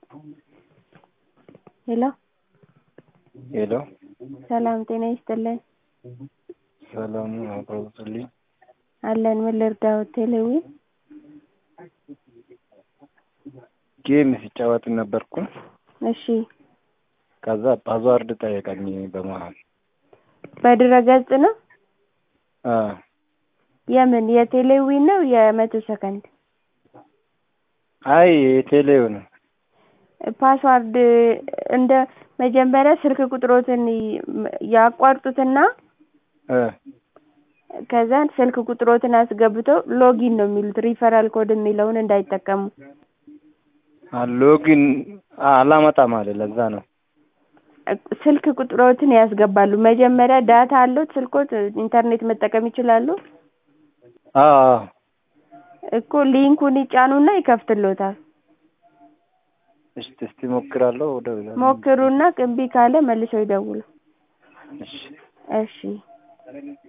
ሄሎ ሄሎ ሰላም ጤና ይስጥልኝ። ሰላም አውቀውልኝ አለን ምን ልርዳው? ቴሌዊ ጌም ሲጫወት ነበርኩ። እሺ ከዛ ፓስዋርድ ጠየቀኝ በመሃል። በድረገጽ ነው? አዎ የምን የቴሌዊ ነው የ100 ሰከንድ? አይ የቴሌው ነው። ፓስዋርድ እንደ መጀመሪያ ስልክ ቁጥሮትን ያቋርጡትና ከዛ ስልክ ቁጥሮትን አስገብተው ሎጊን ነው የሚሉት ሪፈራል ኮድ የሚለውን እንዳይጠቀሙ። ሎጊን አላመጣም አለ ለዛ ነው። ስልክ ቁጥሮትን ያስገባሉ። መጀመሪያ ዳታ አለው ስልኮት ኢንተርኔት መጠቀም ይችላሉ? አዎ እኮ ሊንኩን ይጫኑና ይከፍትልዎታል። እስቲ ሞክራለሁ። ሞክሩና እምቢ ካለ መልሰው ይደውሉ። እሺ እሺ